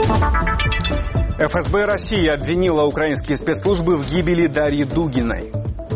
ФСБ России обвинила украинские спецслужбы в гибели Дарьи Дугиной.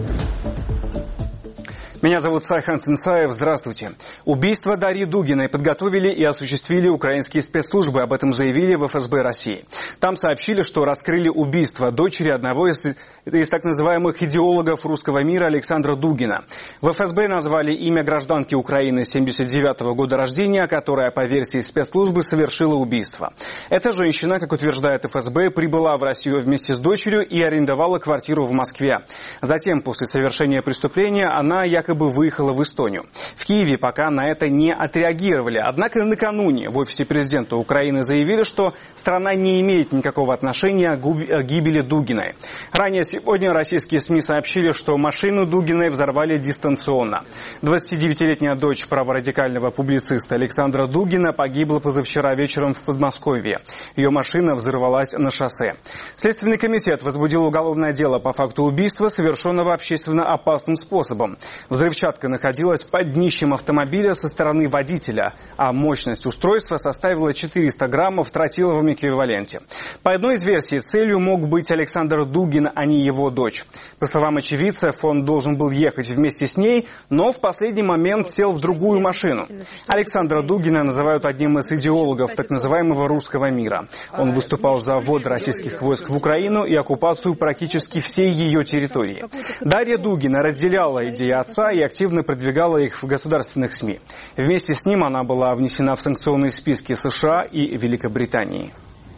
Меня зовут Сайхан Цинцаев. Здравствуйте. Убийство Дарьи Дугиной подготовили и осуществили украинские спецслужбы. Об этом заявили в ФСБ России. Там сообщили, что раскрыли убийство дочери одного из так называемых идеологов русского мира Александра Дугина. В ФСБ назвали имя гражданки Украины 79-го года рождения, которая, по версии спецслужбы, совершила убийство. Эта женщина, как утверждает ФСБ, прибыла в Россию вместе с дочерью и арендовала квартиру в Москве. Затем, после совершения преступления, она якобы выехала в Эстонию. В Киеве пока на это не отреагировали. Однако накануне в офисе президента Украины заявили, что страна не имеет никакого отношения к гибели Дугиной. Ранее сегодня российские СМИ сообщили, что машину Дугиной взорвали дистанционно. 29-летняя дочь праворадикального публициста Александра Дугина погибла позавчера вечером в Подмосковье. Ее машина взорвалась на шоссе. Следственный комитет возбудил уголовное дело по факту убийства, совершенного общественно опасным способом. Взрывчатка находилась под днищем автомобиля со стороны водителя, а мощность устройства составила 400 граммов в тротиловом эквиваленте. По одной из версий, целью мог быть Александр Дугин, а не его дочь. По словам очевидцев, он должен был ехать вместе с ней, но в последний момент сел в другую машину. Александра Дугина называют одним из идеологов так называемого русского мира. Он выступал за ввод российских войск в Украину и оккупацию практически всей ее территории. Дарья Дугина разделяла идеи отца и активно продвигала их в государственных СМИ. Вместе с ним она была внесена в санкционные списки США и Великобритании.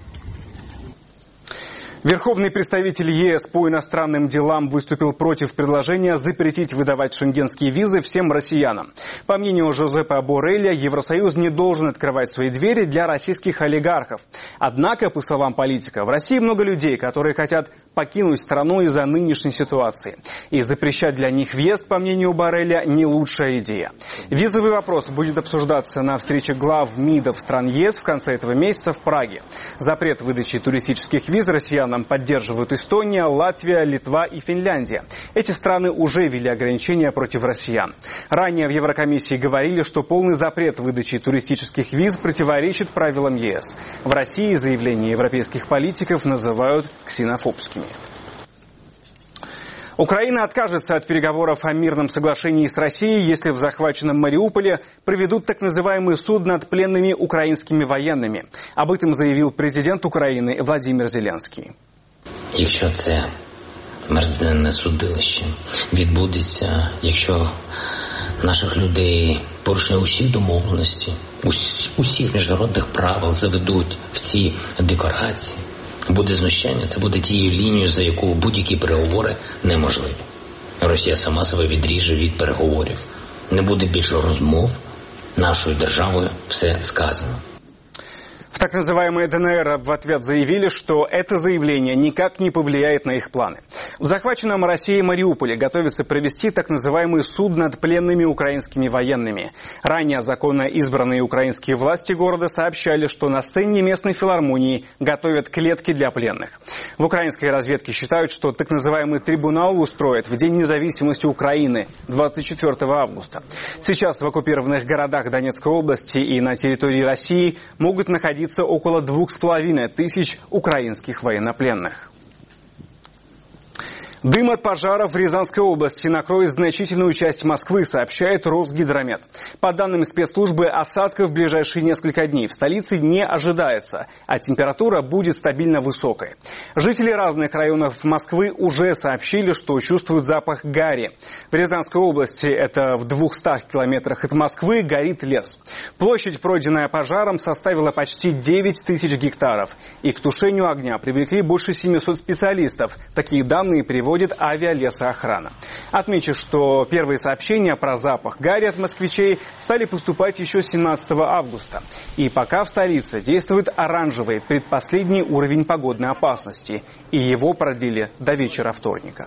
Верховный представитель ЕС по иностранным делам выступил против предложения запретить выдавать шенгенские визы всем россиянам. По мнению Жозепа Борреля, Евросоюз не должен открывать свои двери для российских олигархов. Однако, по словам политика, в России много людей, которые хотят покинуть страну из-за нынешней ситуации. И запрещать для них въезд, по мнению Борреля, не лучшая идея. Визовый вопрос будет обсуждаться на встрече глав МИДов стран ЕС в конце этого месяца в Праге. Запрет выдачи туристических виз россиянам поддерживают Эстония, Латвия, Литва и Финляндия. Эти страны уже ввели ограничения против россиян. Ранее в Еврокомиссии говорили, что полный запрет выдачи туристических виз противоречит правилам ЕС. В России заявления европейских политиков называют ксенофобскими. Украина откажется от переговоров о мирном соглашении с Россией, если в захваченном Мариуполе проведут так называемый суд над пленными украинскими военными. Об этом заявил президент Украины Владимир Зеленский. Якщо це мерзенне судилище відбудеться, якщо наших людей порушення усіх домовленостей, усіх міжнародних правил заведуть в ці декорації, буде знущання, це буде тією лінією, за яку будь-які переговори неможливі. Росія сама себе відріже від переговорів. Не буде більше розмов, нашою державою все сказано. В так называемой ДНР в ответ заявили, что это заявление никак не повлияет на их планы. В захваченном Россией Мариуполе готовится провести так называемый суд над пленными украинскими военными. Ранее законно избранные украинские власти города сообщали, что на сцене местной филармонии готовят клетки для пленных. В украинской разведке считают, что так называемый трибунал устроят в День независимости Украины 24 августа. Сейчас в оккупированных городах Донецкой области и на территории России могут находиться около 2500 украинских военнопленных. Дым от пожаров в Рязанской области накроет значительную часть Москвы, сообщает Росгидромет. По данным спецслужбы, осадков в ближайшие несколько дней в столице не ожидается, а температура будет стабильно высокой. Жители разных районов Москвы уже сообщили, что чувствуют запах гари. В Рязанской области, это в 200 километрах от Москвы, горит лес. Площадь, пройденная пожаром, составила почти 9000 гектаров. И к тушению огня привлекли больше 700 специалистов. Такие данные приводит авиалесоохрана. Отмечу, что первые сообщения про запах гари от москвичей стали поступать еще 17 августа. И пока в столице действует оранжевый предпоследний уровень погодной опасности. И его продлили до вечера вторника.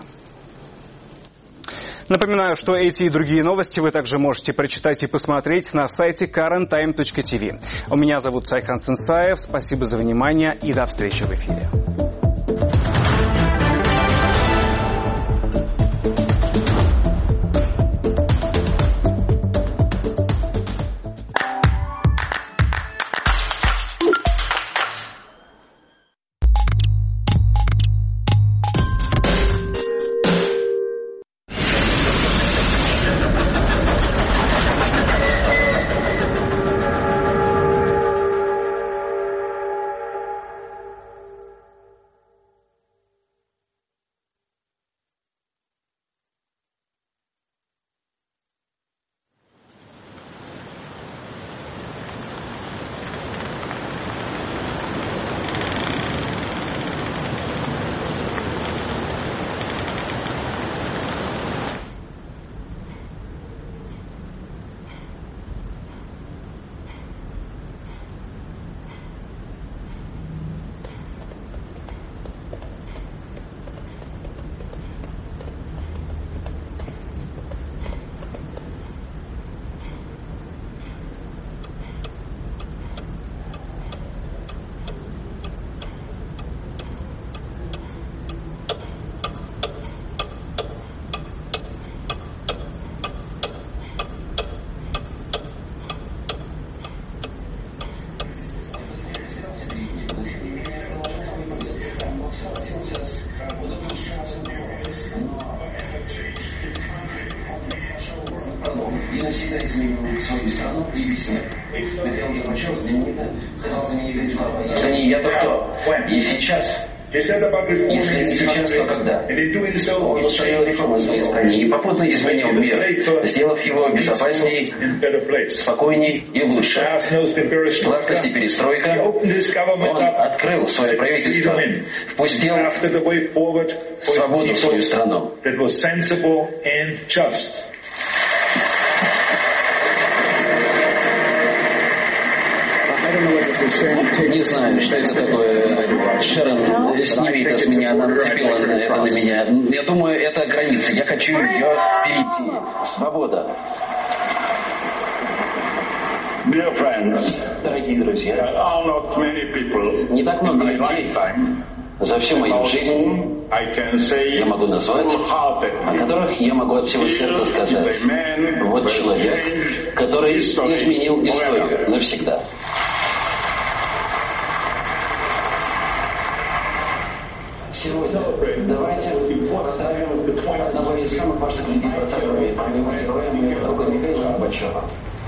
Напоминаю, что эти и другие новости вы также можете прочитать и посмотреть на сайте currenttime.tv. Меня зовут Сайхан Цинцаев. Спасибо за внимание и до встречи в эфире. и весь мир. Михаил Горбачев знаменито сказал знаменитые слова. Если не я, то кто? И сейчас. Если не сейчас, то когда? Он устроил реформы в своей стране и попутно изменил мир, сделав его безопаснее, спокойнее и лучше. Гласность и перестройка. Он открыл свое правительство, впустил свободу в свою страну. Не знаю, что это такое. Шерон, сними это с меня, она нацепила это на меня. Я думаю, это граница. Я хочу ее перейти. Свобода. Дорогие друзья, не так много людей за всю мою жизнь я могу назвать, о которых я могу от всего сердца сказать. Вот человек, который изменил историю навсегда. Сегодня давайте поздравим одного из самых важных людей 20 века, героя моего друга Михаила Горбачева.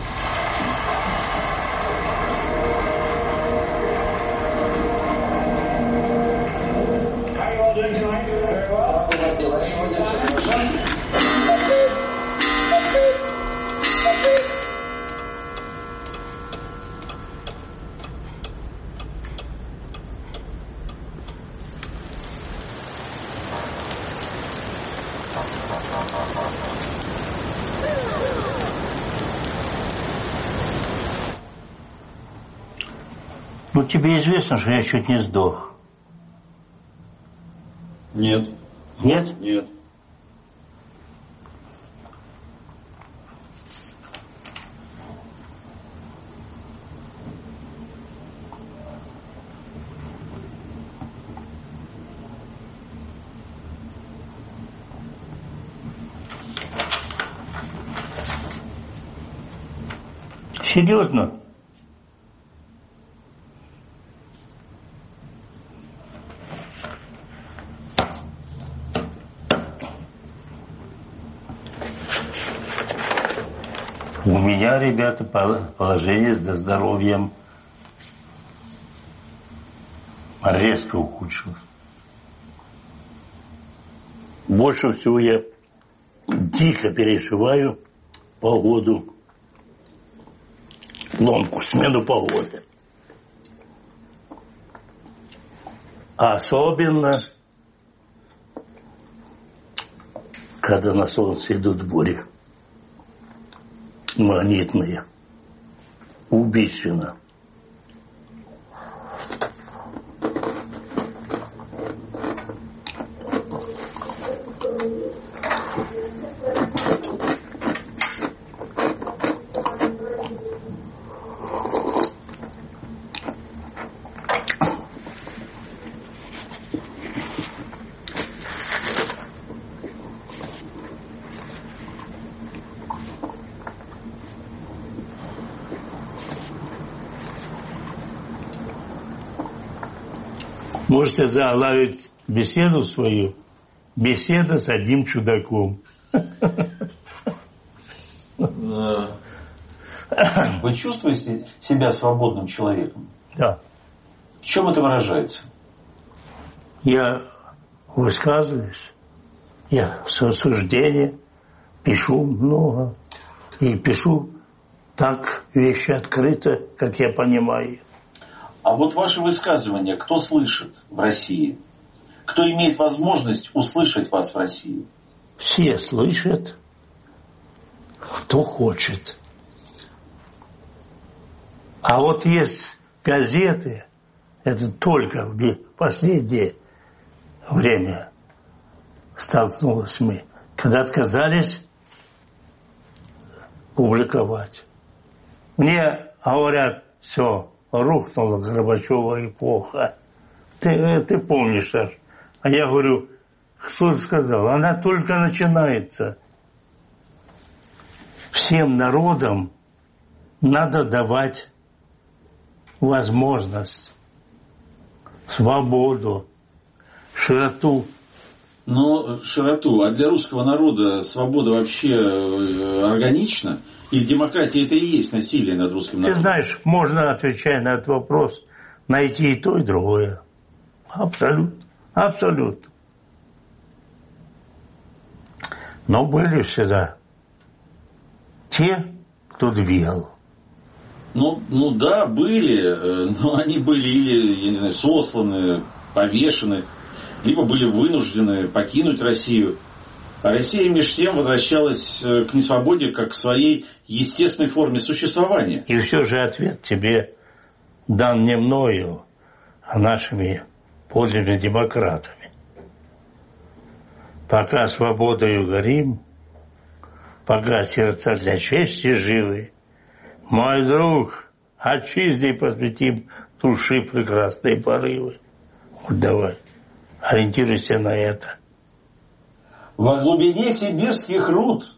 Ну, тебе известно, что я чуть не сдох. Нет. Нет? Нет. Серьезно? У меня, ребята, положение с здоровьем резко ухудшилось. Больше всего я дико переживаю погоду, ломку, смену погоды. Особенно, когда на солнце идут бури. Магнитные. Убийственно. Можете заглавить беседу свою «Беседа с одним чудаком». Вы чувствуете себя свободным человеком? Да. В чем это выражается? Я высказываюсь, я суждения пишу много. И пишу так вещи открыто, как я понимаю. А вот ваши высказывания кто слышит в России? Кто имеет возможность услышать вас в России? Все слышат, кто хочет. А вот есть газеты, это только в последнее время столкнулись мы, когда отказались публиковать. Мне говорят, все, рухнула Горбачева эпоха. Ты помнишь, Саш? А я говорю, кто это сказал? Она только начинается. Всем народам надо давать возможность, свободу, широту. Ну, широту. А для русского народа свобода вообще органична? Или демократия это и есть насилие над русским народом? Ты знаешь, можно, отвечая на этот вопрос, найти и то, и другое. Абсолютно. Абсолютно. Но были всегда те, кто двигал. Ну да, были, но они были или, я не знаю, сосланы, повешены, либо были вынуждены покинуть Россию. А Россия между тем возвращалась к несвободе как к своей естественной форме существования. И все же ответ тебе дан не мною, а нашими подлинными демократами. Пока свободою горим, пока сердца для чести живы, мой друг, отчизне посвятим души прекрасные порывы. Вот давай, ориентируйся на это. Во глубине сибирских руд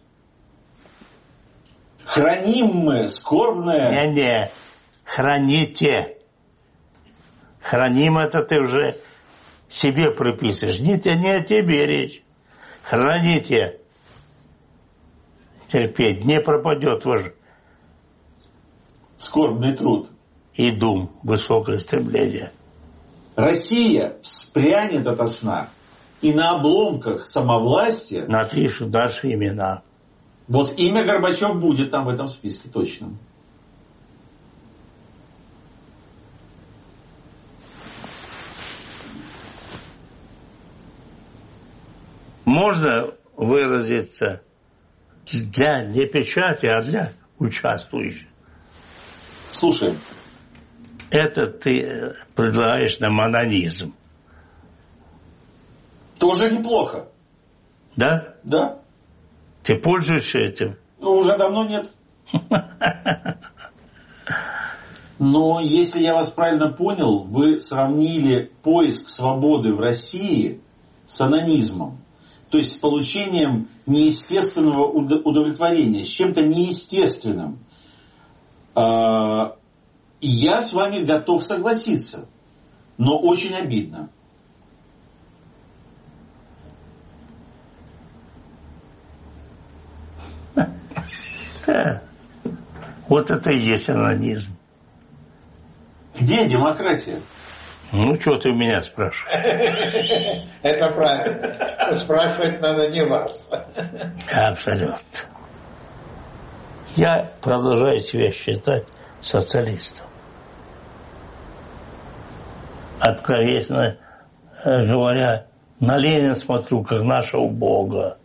храним мы скорбное... Не-не, храните. Храним это ты уже себе приписываешь. Не о тебе речь. Храните. Терпеть не пропадет ваш скорбный труд. И дум, высокое стремление. Россия вспрянет ото сна, и на обломках самовластия... Напишут наши имена. Вот имя Горбачев будет там в этом списке точно. Можно выразиться для не печати, а для участвующих. Слушай. Это ты предлагаешь нам анонизм. Тоже неплохо. Да? Да. Ты пользуешься этим? Ну, уже давно нет. Но если я вас правильно понял, вы сравнили поиск свободы в России с анонизмом. То есть с получением неестественного удовлетворения, с чем-то неестественным. И я с вами готов согласиться. Но очень обидно. Вот это и есть анонизм. Где демократия? Ну, что ты у меня спрашиваешь? Это правильно. Спрашивать надо не вас. Абсолютно. Я продолжаю себя считать социалистом. Откровенно говоря, на Ленина смотрю, как нашего Бога.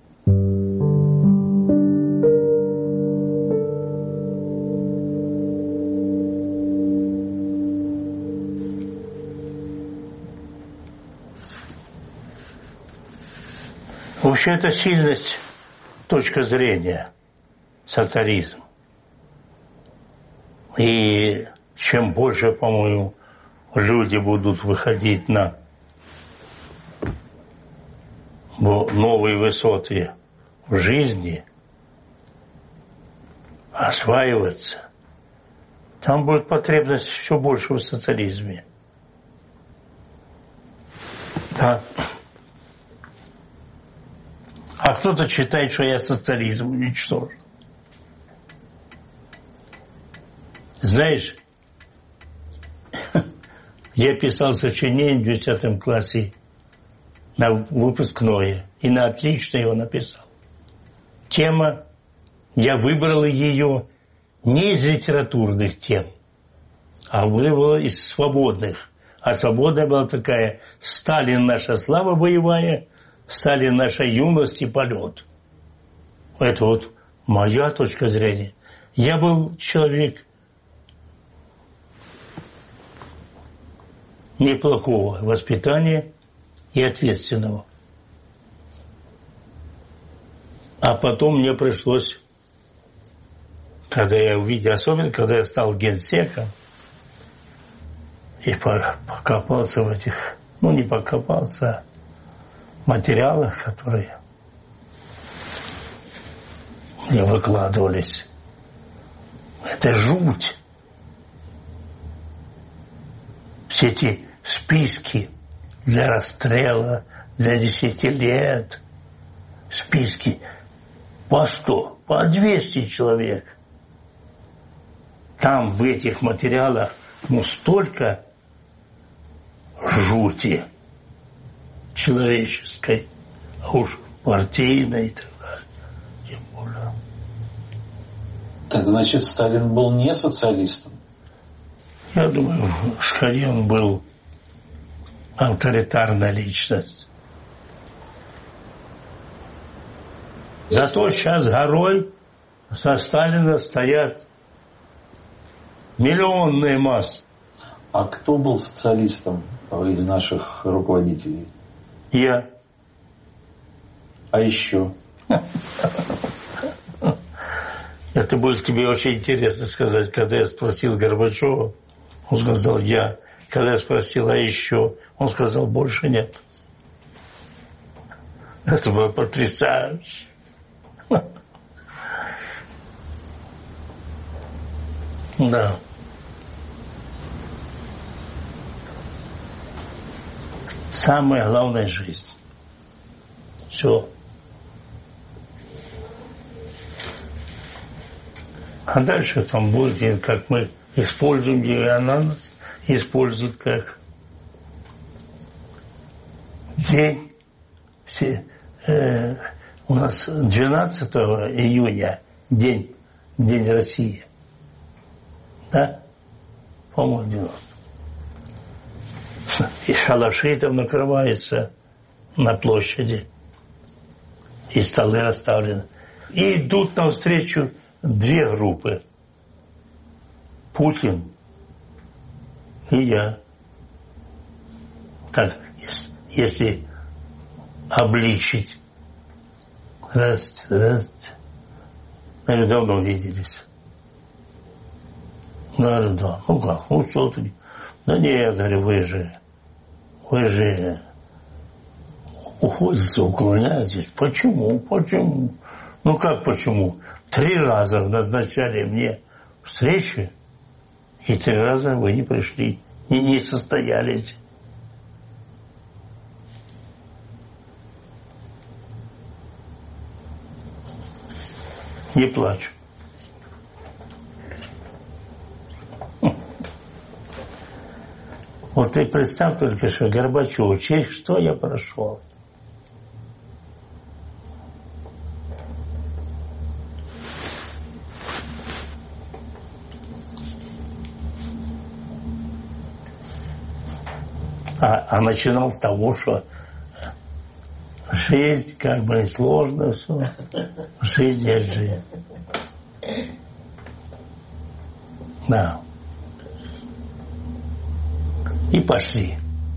Вообще это сильность, точка зрения, социализм. И чем больше, по-моему, люди будут выходить на новые высоты в жизни, осваиваться, там будет потребность все больше в социализме. Да. А кто-то считает, что я социализм уничтожил. Знаешь, я писал сочинение в 10 классе на выпускное. И на отлично его написал. Тема, я выбрал ее не из литературных тем, а выбрал из свободных. А свободная была такая: Сталин наша слава боевая, Сталин наша юность и полет. Это вот моя точка зрения. Я был человек неплохого воспитания и ответственного. А потом мне пришлось, когда я увидел, особенно когда я стал генсеком, и покопался в этих, не покопался, материалах, которые мне выкладывались. Это жуть. Все эти списки для расстрела, для 10 лет, списки по 100. по 200 человек. Там в этих материалах столько жути человеческой, а уж партийной и так далее. Тем более. Так значит, Сталин был не социалистом? Я думаю, скорее он был авторитарная личность. Зато сейчас горой со Сталина стоят миллионные массы. А кто был социалистом из наших руководителей? Я. А еще? Это будет тебе очень интересно сказать, когда я спросил Горбачева, он сказал я. Когда я спросил, а еще, он сказал, больше нет. Это было потрясающе. Да. Самая главная жизнь. Все. А дальше там будет, как мы используем, и она нас использует как день. У нас 12 июня день России. Да? По-моему, 90. И шалаши там накрываются на площади. И столы расставлены. И идут навстречу две группы. Путин и я. Так, если обличить. Здравствуйте. Мы давно виделись. Да. Ну как? Ну что ты? Да нет, говорю, вы же уходите, уклоняетесь. Почему? Ну как почему? 3 раза назначали мне встречи, и 3 раза вы не пришли, и не состоялись. Не плачу. Вот ты представь только, что Горбачев, через что я прошел. А начинал с того, что жизнь как бы сложно все. Жизнь есть жизнь. Да. И пошли.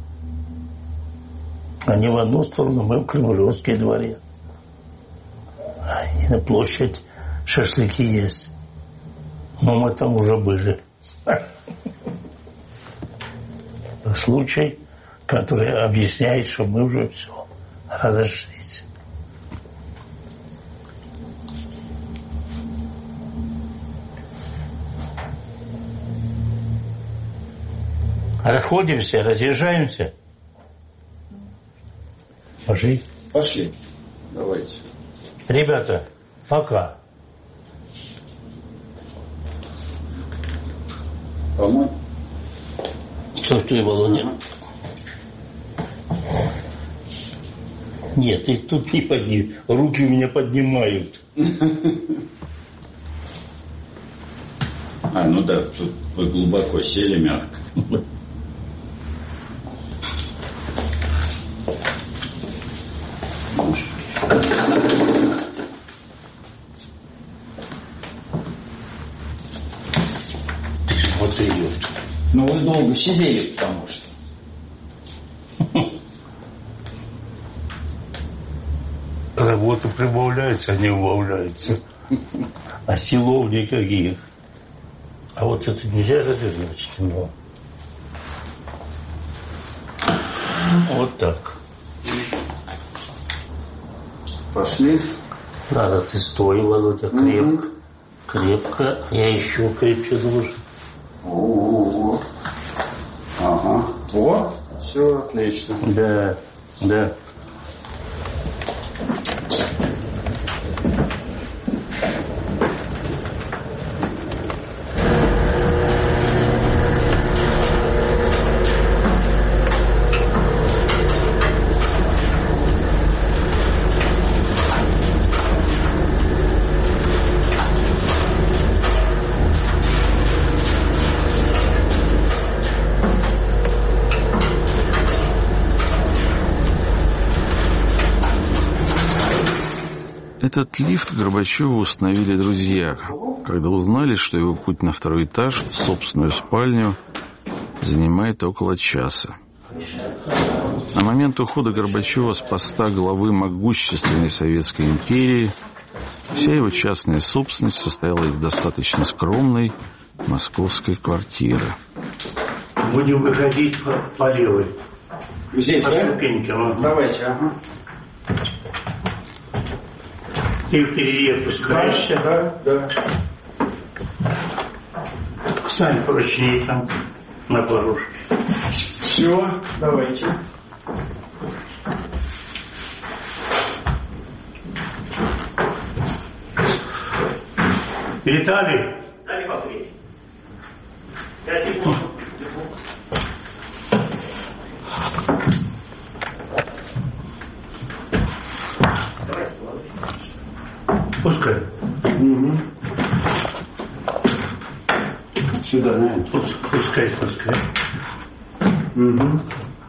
Они в одну сторону, мы в Кремлевский дворец. И на площадь шашлыки есть. Но мы там уже были. Случай, который объясняет, что мы уже все разошлись. Расходимся, разъезжаемся. Пошли. Пошли. Давайте. Ребята, пока. Помой. Что ты, Володя? Нет, ты тут не подними. Руки у меня поднимают. Ну да, тут вы глубоко сели мягко. Вот идет. Ну вы долго сидели, потому что. Работа прибавляется, а не убавляется. А силов никаких. А вот это нельзя развернуть. Но... Вот так. Пошли. Надо, ты стой, Володя, крепко. Крепко. Я еще крепче должен. О-о-о. Ага. О, все отлично. Да, да. Этот лифт Горбачеву установили друзья, когда узнали, что его путь на второй этаж в собственную спальню занимает около часа. На момент ухода Горбачева с поста главы могущественной Советской империи вся его частная собственность состояла из достаточно скромной московской квартиры. Будем выходить по левой. Здесь, по да? ступенькам. Давайте, ага. Ты впереди опускаешься. Да. Встань прочнее там, на порожь. Все, давайте. Виталий. Пускай. Угу. Сюда, наверное. Пускай. Угу.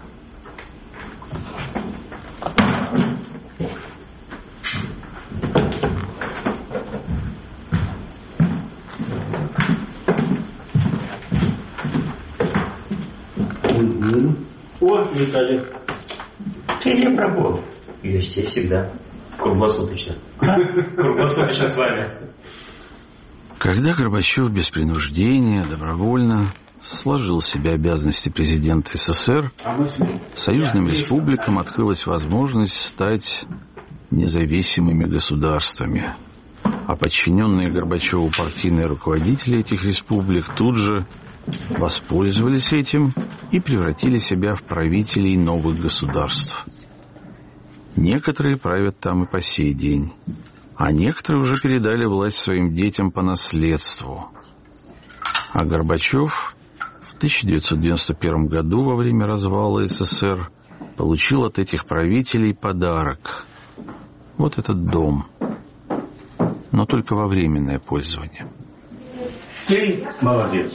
О, Виталий. Ты не пробовал? Есть, всегда. Круглосуточно. Круглосуточно с вами. Когда Горбачев без принуждения, добровольно сложил в себе обязанности президента СССР, союзным республикам открылась возможность стать независимыми государствами. А подчиненные Горбачеву партийные руководители этих республик тут же воспользовались этим и превратили себя в правителей новых государств. Некоторые правят там и по сей день, а некоторые уже передали власть своим детям по наследству. А Горбачев в 1991 году во время развала СССР получил от этих правителей подарок. Вот этот дом. Но только во временное пользование. Ты молодец.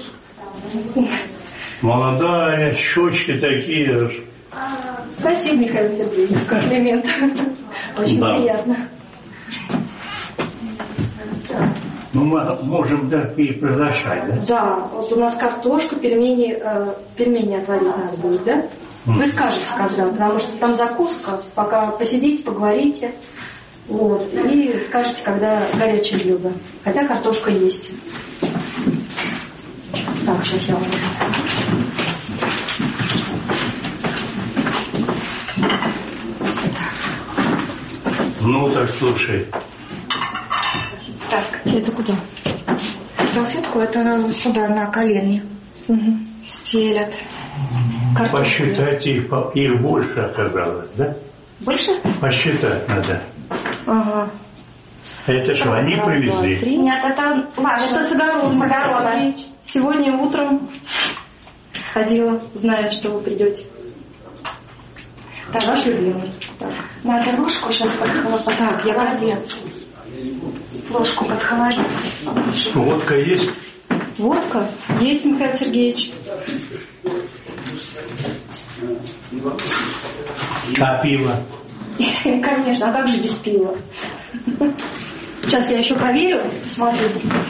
Молодая, щечки такие. Спасибо, Михаил Сергеевич, комплимент. Очень приятно. Ну, мы можем и приглашать, да? Да, вот у нас картошка, пельмени отварить надо будет, да? Вы скажете, когда, потому что там закуска, пока посидите, поговорите, вот, и скажете, когда горячее блюдо. Хотя картошка есть. Так, сейчас я вам... Ну, так слушай. Так, это куда? Салфетку это сюда, на колени. Угу. Стелят. Посчитать их больше оказалось, да? Больше? Посчитать надо. Ага. Это что, они привезли? Нет, это ваше. Это с огорода. Сегодня утром ходила, зная, что вы придете. Так, ваш любимый. Так. Надо ложку сейчас под холодец. Так, я молодец. Ложку под холодец. Водка есть? Водка? Есть, Михаил Сергеевич. А пиво? Конечно, а как же без пива? Сейчас я еще проверю, смотрю.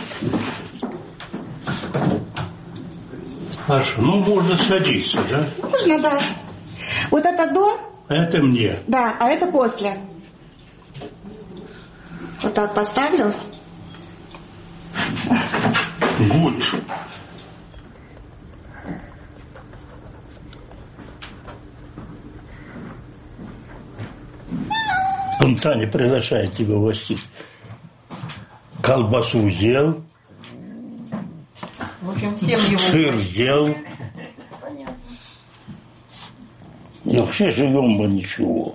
Хорошо, ну можно садиться, да? Можно, да. Вот это до? Это мне. Да, а это после. Вот так поставлю. Гуд. Таня приглашает тебя в гости. Колбасу сделал. В общем, всем его. Сыр сделал. И вообще живем бы ничего.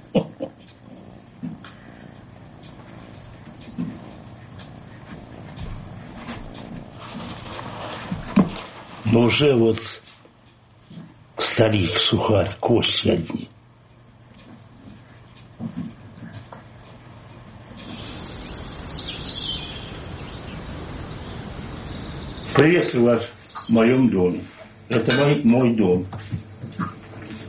Но уже вот старик, сухарь, кости одни. Приветствую вас в моем доме. Это мой дом.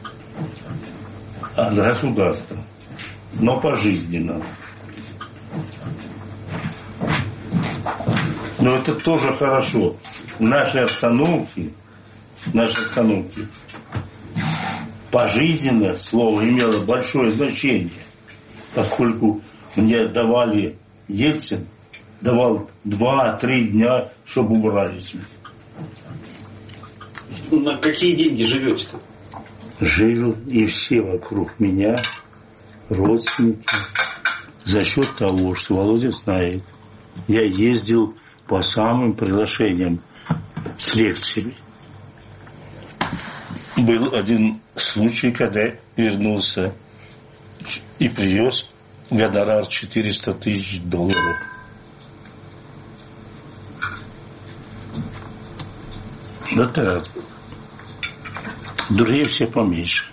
От государства. Но пожизненно. Но это тоже хорошо. В нашей обстановке пожизненное слово имело большое значение, поскольку мне давали, Ельцин давал 2-3 дня, чтобы убрались. На какие деньги живете-то? Жил и все вокруг меня, родственники, за счет того, что Володя знает, я ездил по самым приглашениям с лекциями. Был один случай, когда я вернулся и привез гонорар $400 тысяч. Да так. Другие все поменьше.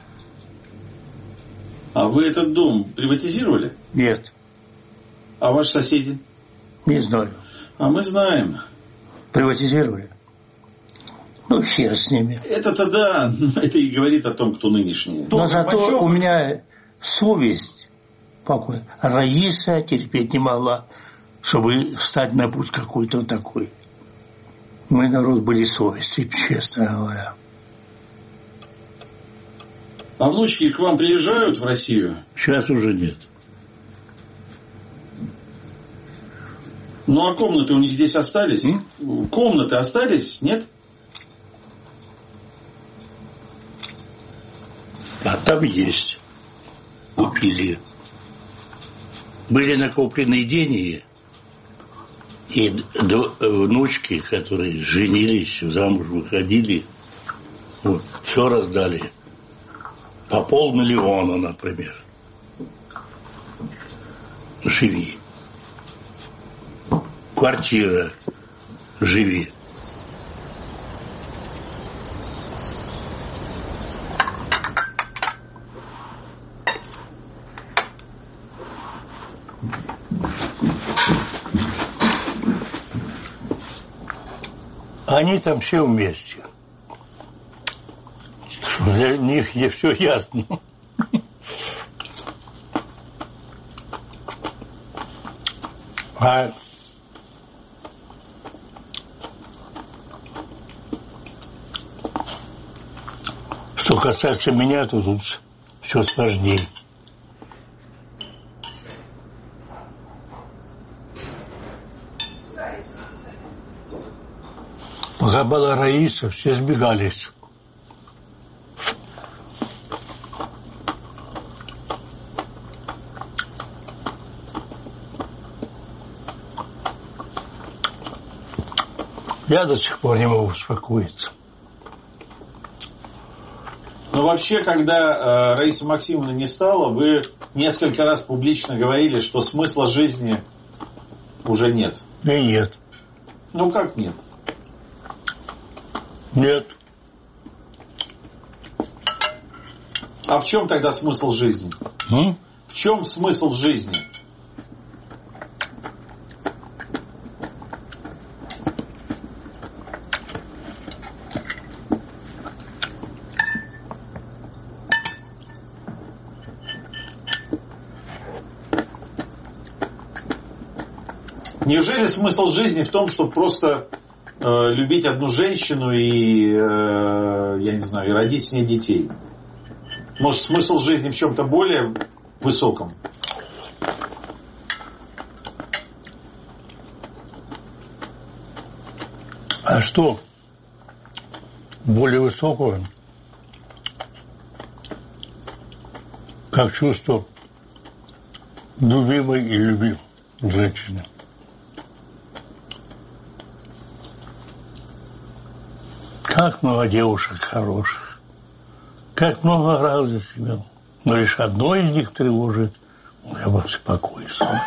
А вы этот дом приватизировали? Нет. А ваши соседи? Не знаю. А мы знаем. Приватизировали? Ну, хер с ними. Это-то да, это и говорит о том, кто нынешний. Но зато у меня совесть покой. Раиса терпеть не могла, чтобы встать на путь какой-то такой. Мы народ были совестью, честно говоря. А внучки к вам приезжают в Россию? Сейчас уже нет. Ну, а комнаты у них здесь остались? Комнаты остались, нет? А там есть. Купили. Были накопленные деньги. И внучки, которые женились, замуж выходили, вот, все раздали. По 500 000, например. Живи. Квартира. Живи. Они там все вместе. Для них все ясно. А что касается меня, то тут все сложнее. Пока была Раиса, все сбегались. Я до сих пор не могу успокоиться. Но вообще, когда Раиса Максимовна не стала, вы несколько раз публично говорили, что смысла жизни уже нет. И нет. Ну как нет? Нет. А в чем тогда смысл жизни? В чем смысл жизни? Неужели смысл жизни в том, чтобы просто любить одну женщину и, я не знаю, и родить с ней детей? Может, смысл жизни в чем-то более высоком? А что более высокого? Как чувство любимой и любимой женщины. Как много девушек хороших, как много разных имен, но лишь одно из них тревожит, я беспокойство.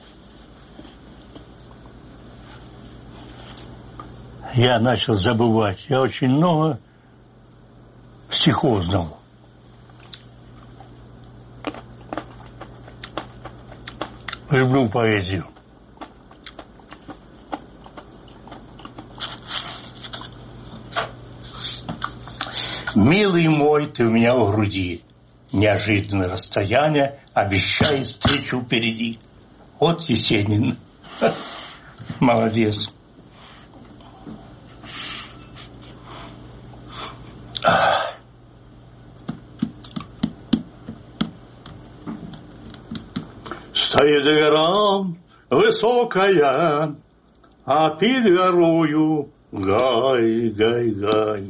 Я начал забывать, я очень много стихов знал. Люблю поэзию. Милый мой, ты у меня в груди, неожиданное расстояние обещает встречу впереди. Вот Есенин. Молодец. Під горам високая, а під горою гай, гай, гай.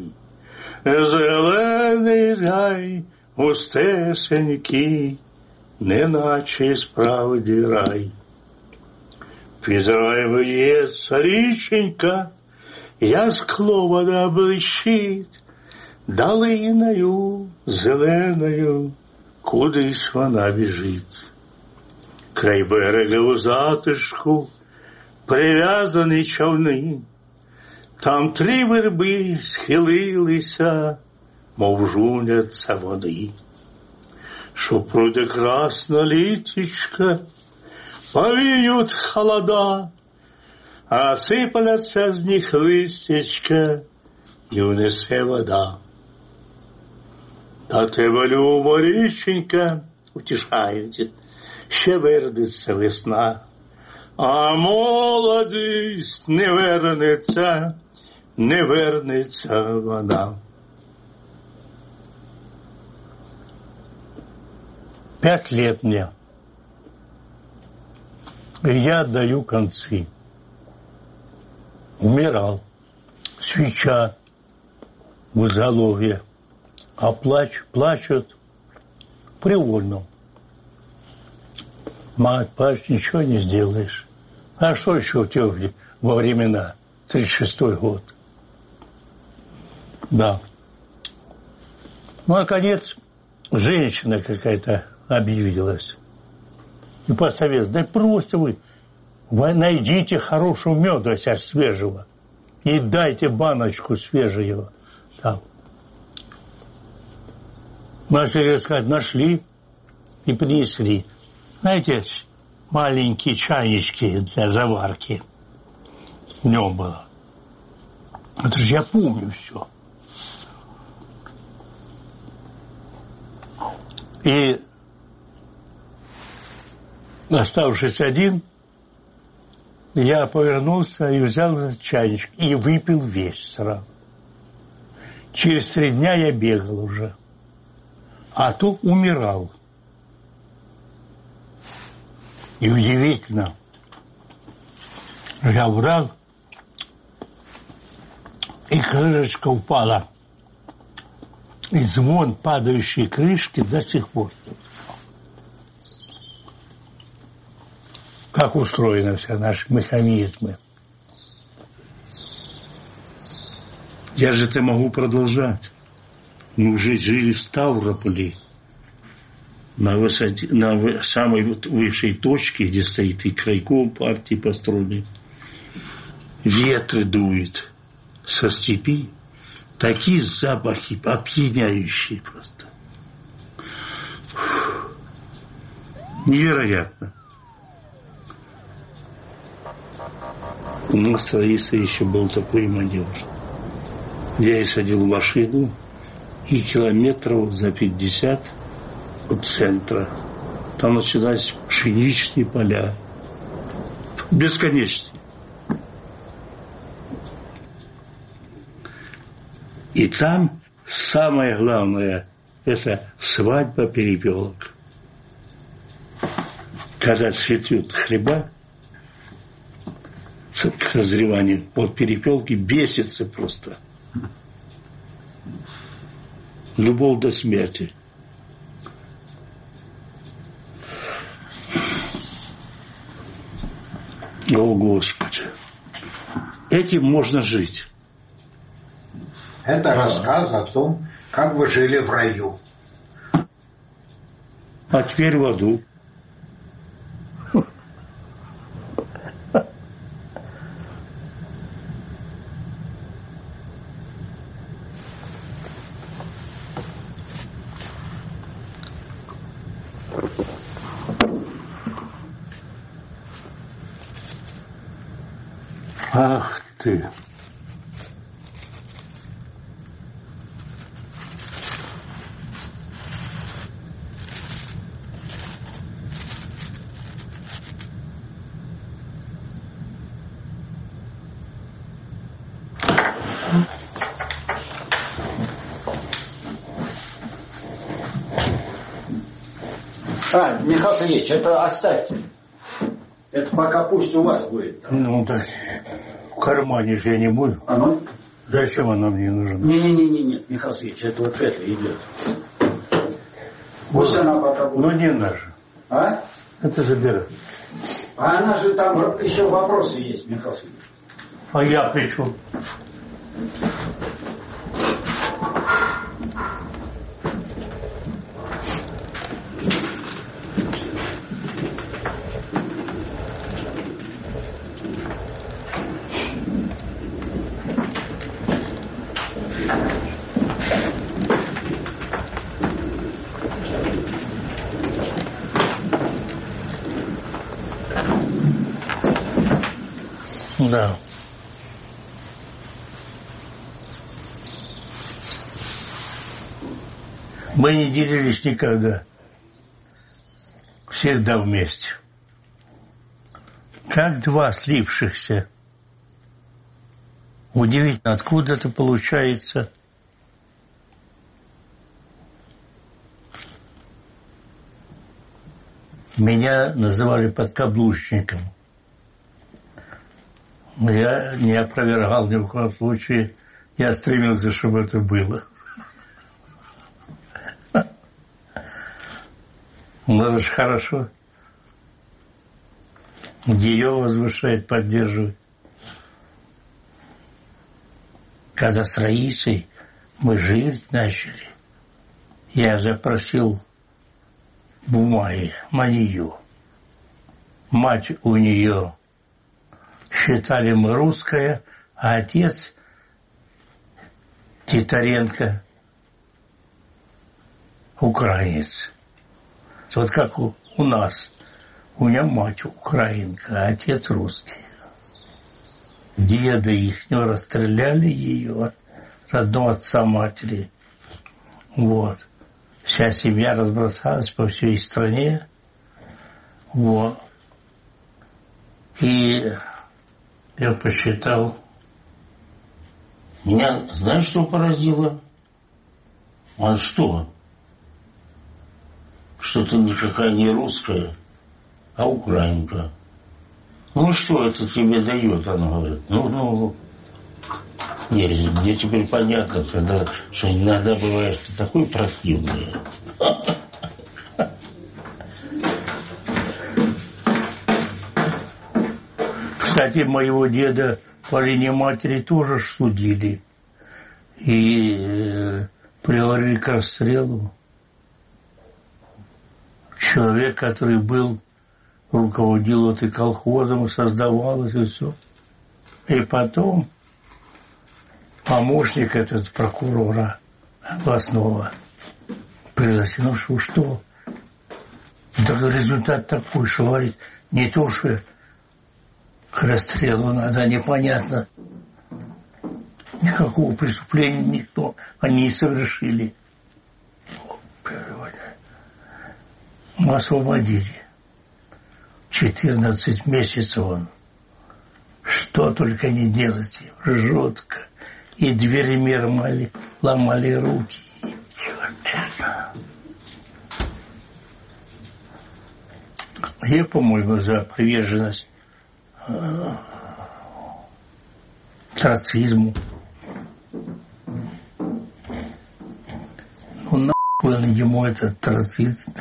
Зелений гай, густесенький, неначе справді рай. Під рай виється річенька, яскло вода блищить, долиною зеленою кудись вона біжить. Край берега у затишку прив'язані човни, там 3 верби схилилися, мов жуняться води. Що пройде красна літічка, повіють холода, а сипляться з них листячка, і внесе вода. А тебе, люба річенька, утішають, ще вернеться весна, а молодість не вернеться, не вернеться вона. 5 лет мне. И я отдаю концы. Умирал. Свеча в изголовье. А плачут привольно. Мать, плачь, ничего не сделаешь. А что еще тёгли во времена? 36-й год. Да. Ну, наконец, женщина какая-то объявилась. И посоветовала, да просто вы найдите хорошего меда сейчас свежего и дайте баночку свежего. Там. Начали сказать, нашли и принесли. Знаете, маленькие чайнички для заварки в нем было. Это же я помню все. И оставшись один, я повернулся и взял этот чайничек и выпил весь сразу. Через 3 дня я бегал уже, а то умирал. И удивительно, я брал, и крышечка упала. И звон падающей крышки до сих пор. Как устроены все наши механизмы. Я же это могу продолжать. Мы уже жили в Ставрополе, на высоте, на самой высшей точке, где стоит и крайком партии построенный. Ветры дуют со степи. Такие запахи опьяняющие просто. Невероятно. У нас с Раисой еще был такой маневр. Я ее садил в машину, и километров за 50 от центра. Там начинались пшеничные поля. Бесконечные. И там самое главное – это свадьба-перепелок. Когда цветут хлеба, к разреванию, вот перепелки бесится просто. Любовь до смерти. О, Господи. Этим можно жить. Это рассказ о том, как вы жили в раю. А теперь в аду. Ах ты. Михаил Сергеевич, это оставьте. Это пока пусть у вас будет. Ну, так в кармане же я не буду. А ну? Зачем она мне нужна? Не, Михаил Сергеевич, это вот это идет. Пусть она пока будет. Ну, не наша. А? Это забирай. А она же там еще вопросы есть, Михаил Сергеевич. А я при чем? Да. Мы не делились никогда. Всегда вместе. Как два слившихся. Удивительно, откуда это получается. Меня называли подкаблучником. Я не опровергал ни в коем случае. Я стремился, чтобы это было. Ну, это же хорошо. Ее возвышает, поддерживает. Когда с Раисой мы жить начали, я запросил бумаги, манию. Мать у нее считали мы русская, а отец Титаренко украинец. Вот как у нас. У меня мать украинка, а отец русский. Деда ихнего расстреляли ее, родного отца матери. Вот. Вся семья разбросалась по всей стране. Вот. И я посчитал. Меня, знаешь, что поразило? А что? Что ты никакая не русская, а украинка. Ну, что это тебе дает, она говорит. Нет, мне теперь понятно, когда, что иногда бывает такой противный. Кстати, моего деда по линии матери тоже судили. И приговорили к расстрелу. Человек, который руководил этой колхозом, создавалось и все. И потом помощник этот прокурора областного пригласил, ну что? Так результат такой, что говорит, не то, что к расстрелу надо, непонятно. Никакого преступления они не совершили. Мы освободили. 14 месяцев он. Что только не делать. Жестко. И дверьми ломали руки. Я, по-моему, за приверженность троцизму. Ну, нахуй он ему этот троцизм.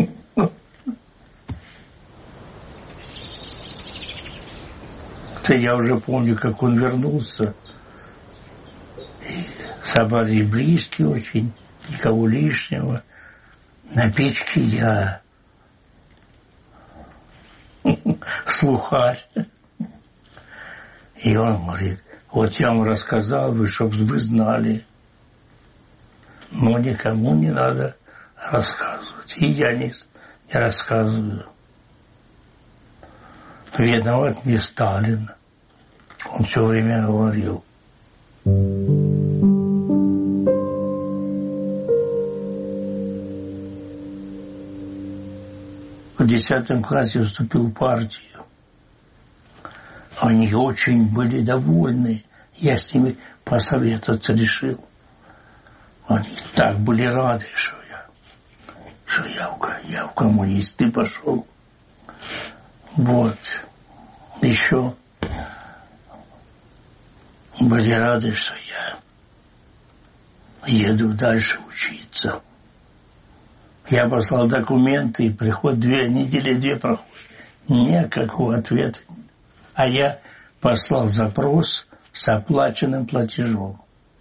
Я уже помню, как он вернулся. Собрались близкие очень, никого лишнего. На печке я слухарь. И он говорит, вот я вам рассказал, чтобы вы знали. Но никому не надо рассказывать. И я не рассказываю. Виноват не Сталин. Он все время говорил. В 10 классе вступил в партию. Они очень были довольны. Я с ними посоветоваться решил. Они так были рады, что я в коммунисты пошел. Вот. Еще были рады, что я еду дальше учиться. Я послал документы, и приход 2 недели, 2 проходит. Никакого ответа. А я послал запрос с оплаченным платежом.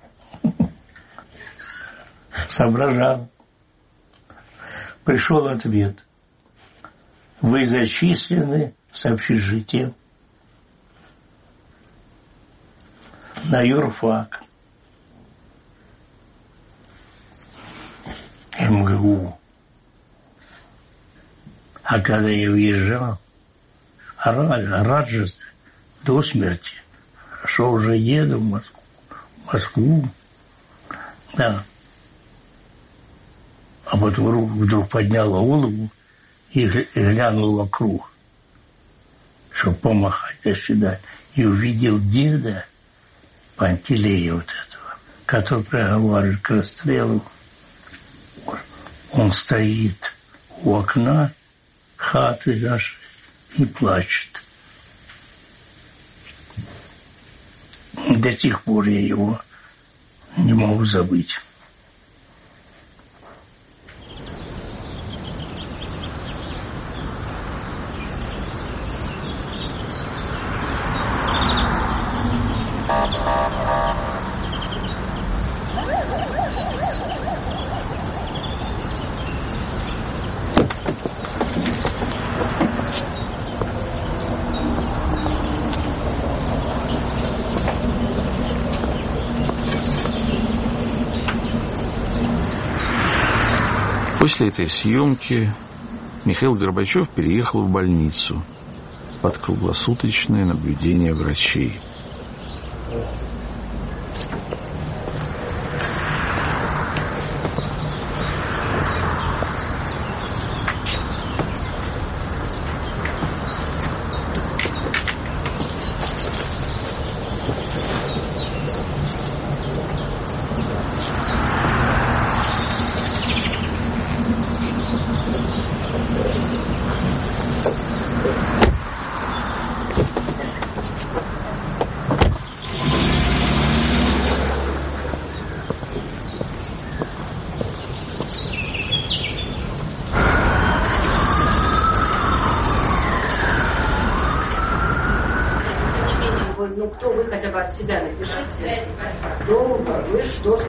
Соображал. Пришел ответ. Вы зачислены с общежития на юрфак. МГУ. А когда я уезжал, рад же до смерти, что уже еду в Москву. Да. А потом вдруг подняла голову и глянул вокруг, чтобы помахать до свидания. И увидел деда Пантелея вот этого, который приговаривает к расстрелу. Он стоит у окна хаты нашей и плачет. До сих пор я его не могу забыть. После этой съемки Михаил Горбачев переехал в больницу под круглосуточное наблюдение врачей. Кто вы хотя бы от себя напишите, кто вы, что